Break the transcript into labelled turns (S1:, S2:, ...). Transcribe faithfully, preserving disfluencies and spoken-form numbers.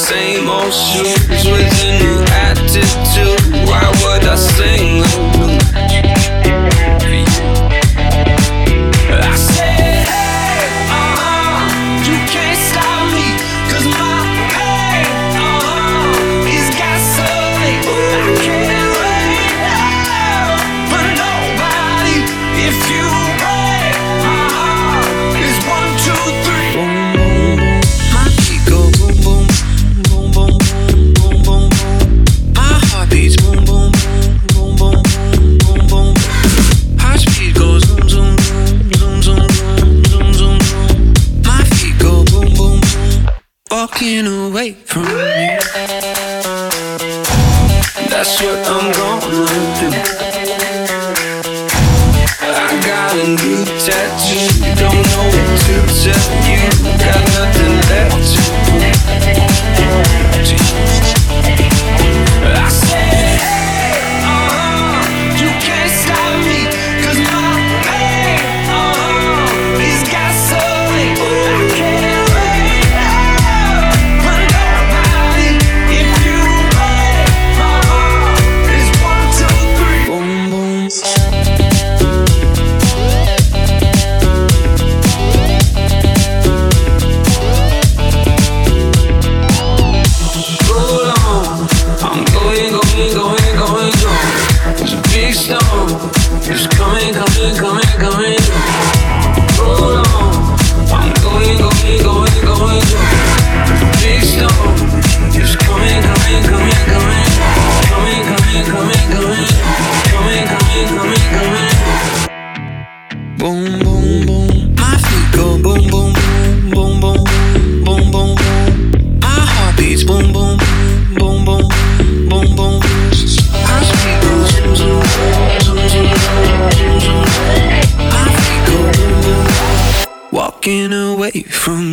S1: same old shoes with a new attitude. Why would I sing the blues for you? I said, hey, uh-huh, you can't stop me, 'cause my pain, uh-huh, is gasoline. I can't wait out for nobody. If you break my heart, it's one, two, three. Boom, boom, boom. My feet go boom, boom, boom, boom, boom, boom, boom. My heart beats boom, boom, boom, boom, boom, boom, boom. Heart speed goes zoom, zoom, zoom, zoom, zoom, zoom, zoom. My feet go boom, boom, walking away from you. That's what I'm gonna do. I got a new tattoo, don't know what to tell you. Got nothing left to prove to you. I said, hey, uh-huh, you can't stop me, 'cause my pain, uh-huh, is gasoline. I can't wait out for nobody. If you break my heart, it's one, two, three. Boom, boom. Hold on, I'm going, going, going, going, going. There's a big storm, it's coming, coming, coming, coming. Hold on, I'm going, going, going, going, going. There's a big storm, it's coming, coming, coming, coming. Coming, coming, coming, coming. Coming, coming, coming, coming. Boom, boom, boom. My feet go boom, boom, boom, boom, boom, boom, boom, boom. My heart beats boom, boom, boom, boom, boom, boom. Heart speed goes zoom, zoom, zoom, zoom, zoom, zoom. My feet go boom, boom, walking away from